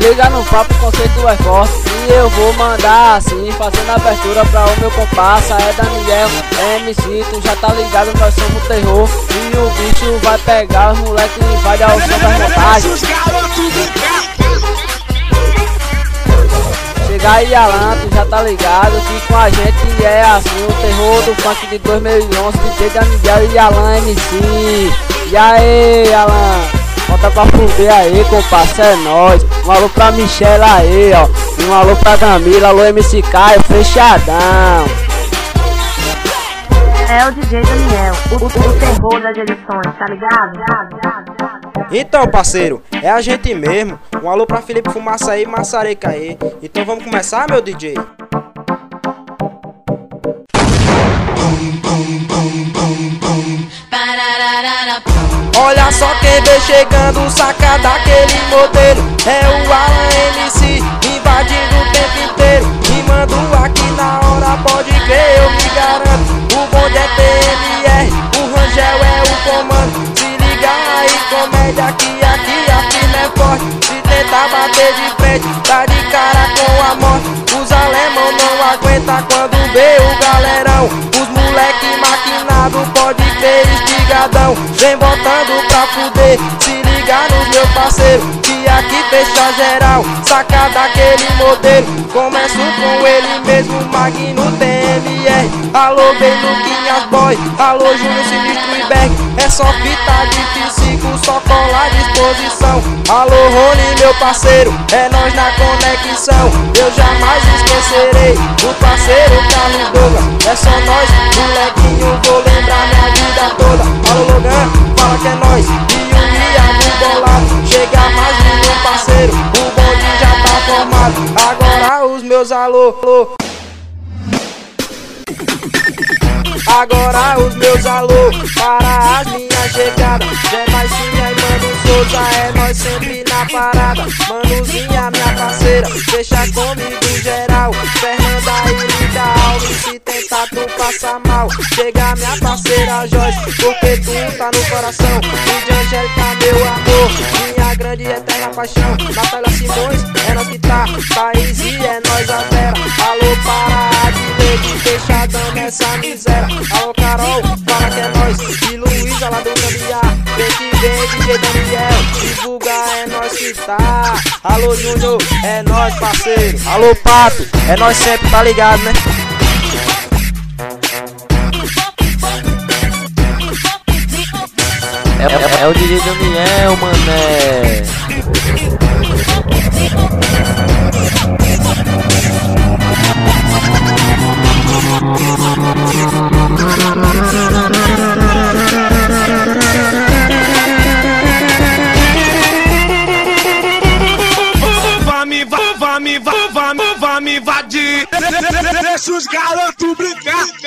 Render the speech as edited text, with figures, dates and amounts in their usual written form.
liga no papo, o conceito é forte. E eu vou mandar assim, fazendo abertura pra o meu comparsa. É Daniel, é MC, tu já tá ligado, nós somos terror. E o bicho vai pegar, os moleques invadem ao som das montagens. Chega aí, Alan, tu já tá ligado que com a gente é assim, o terror do funk de 2011, DJ Daniel e Alan MC. E aí, Alan, volta pra fuder aí, comparsa, é nóis. Um alô pra Michelle aí, ó. E um alô pra Camila, alô MC Caio, fechadão. É o DJ Daniel, o terror das edições, tá ligado? Então, parceiro, é a gente mesmo. Um alô pra Felipe Fumaça aí, Maçareca aí. Então vamos começar, meu DJ? Olha só quem vem chegando, saca daquele modelo. É o Alan MC, invadindo o tempo inteiro. Rimando aqui na hora, pode crer, eu me garanto. O bonde é PMR, o Rangel é o comando. Se liga aí, comédia que aqui a firma é forte. Se tentar bater de frente, tá de cara com a morte. Os alemão não aguentam quando vê o galerão. Os moleque maquinado, pode crer, estigadão. Vem botando pra fuder, se liga nos meus parceiros, que aqui fecha geral. Saca daquele modelo, começo com ele mesmo, Magno TMR. Alô, bem Luquinhas Boy, alô, Júnior Sinistro e Berg. É só fita de físico, só cola à disposição. Alô, Rony, meu parceiro, é nós na conexão. Eu jamais esquecerei do parceiro Carlos Douglas. É só nós, molequinho, vou lembrar minha vida toda. Alô, Logan, fala que é nós. E o Iago bolado, chega mais de um parceiro. O bonde já tá formado, agora os meus alô. Agora os meus alô, para as minhas chegadas. Zé Baixinha e Mano Souza, é nós sempre na parada. Manuzinha, minha parceira, deixa comigo geral. Fernanda e Linda Alves, se tentar tu passa mal. Chega minha parceira Jorge, porque tu tá no coração. E de Angélica, meu amor, minha grande e eterna paixão. Natália Simões, é nós que tá. Thaís e é nós a Vera. Alô, para de leite, fechadão nessa miséria. Alô, Carol, fala que é nós. E Luísa lá do Cambiar, vem que vem, DJ Daniel. Divulga, é nós que tá. Alô, Júnior, é nós, parceiro. Alô, Pato, é nós sempre, tá ligado, né? É o DJ Daniel, mané. Vai me invadir. Deixa os garotos brincar.